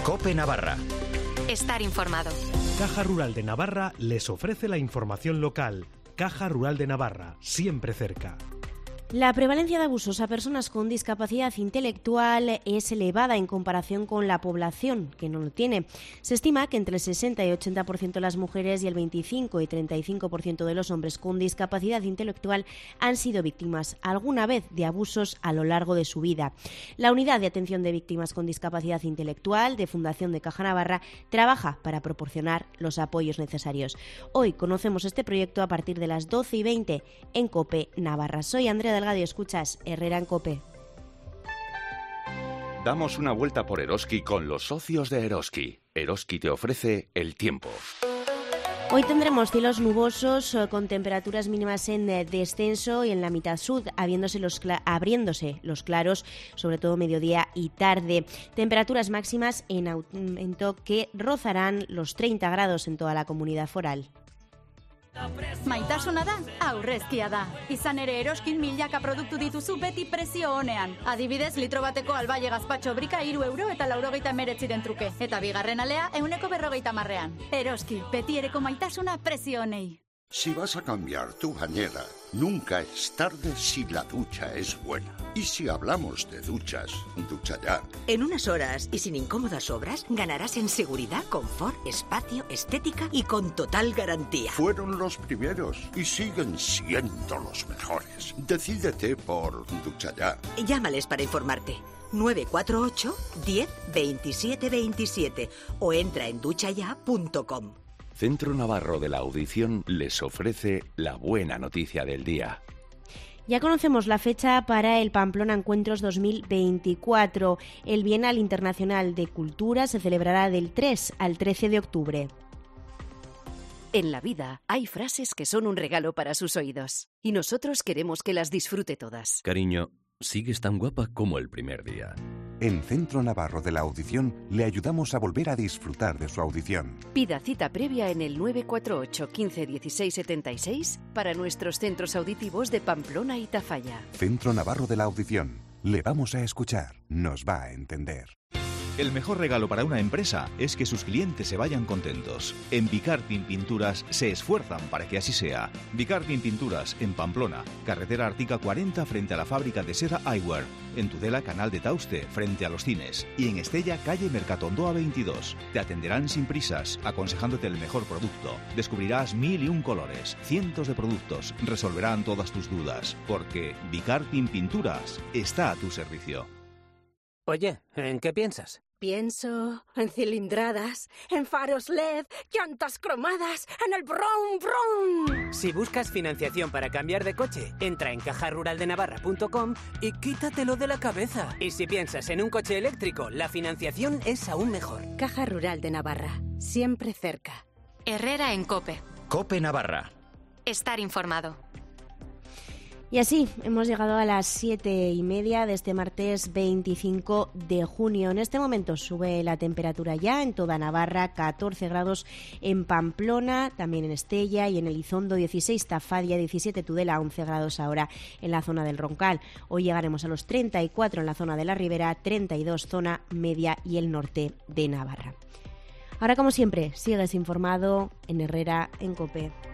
COPE Navarra. Estar informado. Caja Rural de Navarra les ofrece la información local. Caja Rural de Navarra, siempre cerca. La prevalencia de abusos a personas con discapacidad intelectual es elevada en comparación con la población que no lo tiene. Se estima que entre el 60 y 80% de las mujeres y el 25 y 35% de los hombres con discapacidad intelectual han sido víctimas alguna vez de abusos a lo largo de su vida. La Unidad de Atención de Víctimas con Discapacidad Intelectual de Fundación de Caja Navarra trabaja para proporcionar los apoyos necesarios. Hoy conocemos este proyecto a partir de las 12:20 en COPE Navarra. Soy Andrea Delgado y escuchas Herrera en COPE. Damos una vuelta por Eroski con los socios de Eroski. Eroski te ofrece el tiempo. Hoy tendremos cielos nubosos con temperaturas mínimas en descenso y en la mitad sur, abriéndose los claros, sobre todo mediodía y tarde. Temperaturas máximas en aumento que rozarán los 30 grados en toda la comunidad foral. Maitasuna da, aurrezkia da. Izan ere Eroskin milaka produktu dituzu beti prezio honean. Adibidez, litro bateko albaie gazpatxo brika 3 euro eta 99 truke. Eta bigarren alea 150 Eroski, beti ereko maitasuna prezio honei. Si vas a cambiar tu bañera, nunca es tarde si la ducha es buena. Y si hablamos de duchas, ducha ya. En unas horas y sin incómodas obras, ganarás en seguridad, confort, espacio, estética y con total garantía. Fueron los primeros y siguen siendo los mejores. Decídete por ducha ya. Llámales para informarte. 948 10 27 27 o entra en duchaya.com. Centro Navarro de la Audición les ofrece la buena noticia del día. Ya conocemos la fecha para el Pamplona Encuentros 2024. El Bienal Internacional de Cultura se celebrará del 3 al 13 de octubre. En la vida hay frases que son un regalo para sus oídos y nosotros queremos que las disfrute todas. Cariño, sigues tan guapa como el primer día. En Centro Navarro de la Audición le ayudamos a volver a disfrutar de su audición. Pida cita previa en el 948 15 16 76 para nuestros centros auditivos de Pamplona y Tafalla. Centro Navarro de la Audición. Le vamos a escuchar. Nos va a entender. El mejor regalo para una empresa es que sus clientes se vayan contentos. En Vicarpin Pinturas se esfuerzan para que así sea. Vicarpin Pinturas, en Pamplona, carretera Artica 40 frente a la fábrica de seda Eyewear. En Tudela, Canal de Tauste, frente a los cines. Y en Estella, calle Mercatondoa 22. Te atenderán sin prisas, aconsejándote el mejor producto. Descubrirás 1001 colores, cientos de productos. Resolverán todas tus dudas. Porque Vicarpin Pinturas está a tu servicio. Oye, ¿en qué piensas? Pienso en cilindradas, en faros LED, llantas cromadas, en el brum brum. Si buscas financiación para cambiar de coche, entra en cajaruraldenavarra.com y quítatelo de la cabeza. Y si piensas en un coche eléctrico, la financiación es aún mejor. Caja Rural de Navarra, siempre cerca. Herrera en COPE. COPE Navarra. Estar informado. Y así hemos llegado a las 7:30 de este martes 25 de junio. En este momento sube la temperatura ya en toda Navarra, 14 grados en Pamplona, también en Estella y en Elizondo, 16 Tafalla, 17 Tudela, 11 grados ahora en la zona del Roncal. Hoy llegaremos a los 34 en la zona de la Ribera, 32 zona media y el norte de Navarra. Ahora, como siempre, sigues informado en Herrera en COPE.